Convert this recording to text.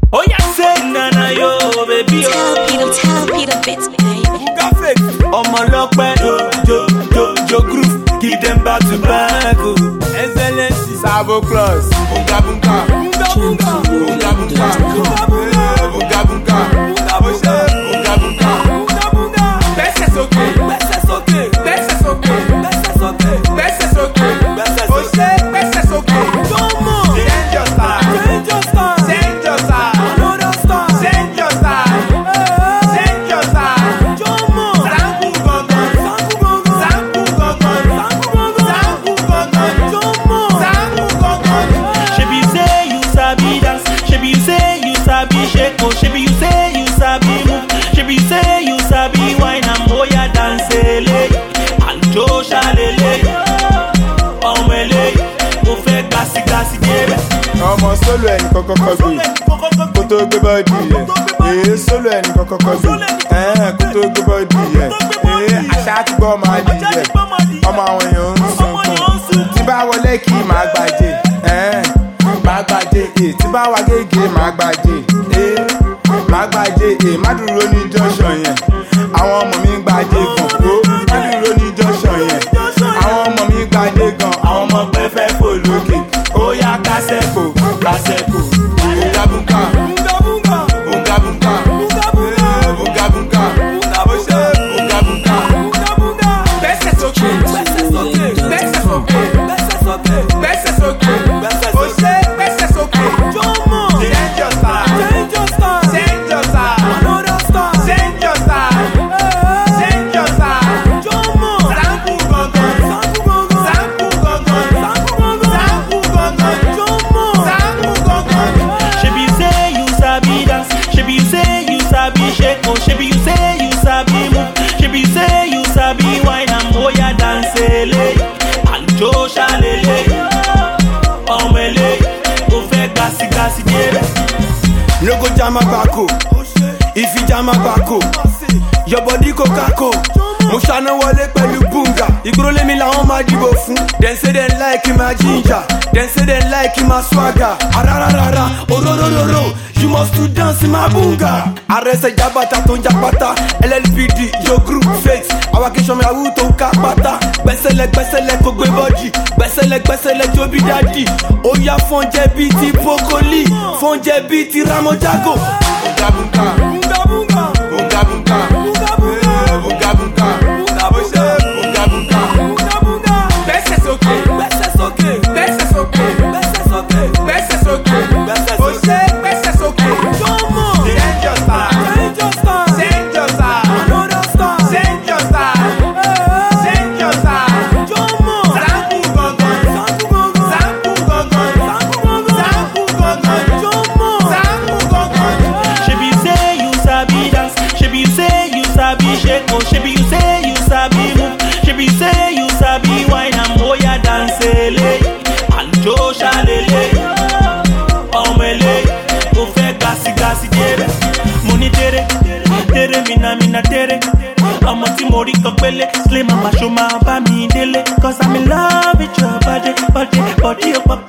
Oh yeah, say nana yo, baby. Tell Peter bits, baby. Got fake. Ọmọ lọ́pẹ́, jo groove, give them back to back. Excellency, Sabo Claus, bunga bunga, bunga bunga, bunga bunga, bunga bunga, bunga bunga, bunga bunga. Best is okay, best is okay, best is okay, best is okay, best is okay, best is okay, best is okay. Come on, change your style, change your style, change your style, another style, change your style, change your style. Come on, sample gongon, sample gongon, sample gongon, sample gongon, come on, sample gongon. Shebi you say you sabi dance, shebi you say you sabi shake, oh shebi you say you sabi move, shebi you say you sabi wine and moya dance ele, aljo shalele, omele, mo fẹ́ gasi debe. Ọmọ solo ẹni kọ́kọ́ gbé kó tó gbé bọ́ọ̀dì yẹ. Èé solo ẹni kọ́kọ́ gbé kó tó gbé bọ́ọ̀dì yẹ. Èé àṣà ti gbọ́ máa di yẹ. Ọmọ àwọn èèyàn ń sunkún. Tí bá wọlé kí màá gbàjẹ́. Màá gbàjẹ́. Tí bá wá gègé màá gbàjẹ́. Màá gbàjẹ́. Má dúró ní junction yẹn. Àwọn ọmọ mi ń gbàjẹ́ gan. Má dúró ní junction yẹn. Àwọn ọmọ mi ń gbàjẹ́ gan. Àwọn ọmọ pẹ́fẹ́ fò lókè. Ó yá kásẹ̀kò. Bunga bunga, bunga bunga, bunga bunga, bunga bunga, bunga bunga, bunga bunga. Best is okay, best is okay, best is okay, best is okay, best is okay, best is okay. Come on, change your style, change your style, change your style, another style, change your style, change your style. Come on, sample gongon, sample gongon, sample gongon, sample gongon, sample gongon. Come on, sample gongon. Shebi you say you sabi dance, shebi you say you sabi shake, oh shebi you say you sabi move, shebi you say you sabi wine and moya dance ele, aljo shalele, omele, mo fẹ́ gasi debe. No go jam a bako. If you jam a bako, your body go kako. Mo ṣáná wọlé pẹ̀lú bunga. Ìgboro lémi làwọn máa dìbò fún. Dem say dem like my ginger. Dem say dem like my swagger. Arararara, ororororo. You must to dance in my bunga. Arẹsẹ̀ jabata tó ń japata. LLPD, yo group fakes. Àwa kì í ṣọmọ yahoo tó ń ká pátá. Gbẹ́sẹ̀lẹ̀ kò gbé bọ́dì. Gbẹ́sẹ̀lẹ̀ jó bí dádì. Ó yá fọ́njẹ́ bíi ti Bokoli. Fọ́njẹ́ bíi ti Ramojago. Bunga bunga, bunga bunga, bunga bunga, bunga bunga, bunga bunga, bunga bunga, bunga bunga. Best is okay, best is okay, best is okay, best is okay, best is okay, best is okay. Come on, change your style, change your style, change your style, another style, change your style, change your style. Come on, sample gongon, sample gongon, sample gongon, sample gongon, come on, sample gongon. Shebi you say you sabi dance, shebi you say you sabi shake, oh shebi you say you sabi move, shebi you say you sabi wine and moya dance ele, aljo shalele, omele, mo fẹ́ gasi debe. Mo ní tere mina tere, ọmọ tí mo rí kan pélé, slay mama ṣo máa bá mi délé, 'cause I'm in love with your body, body, body,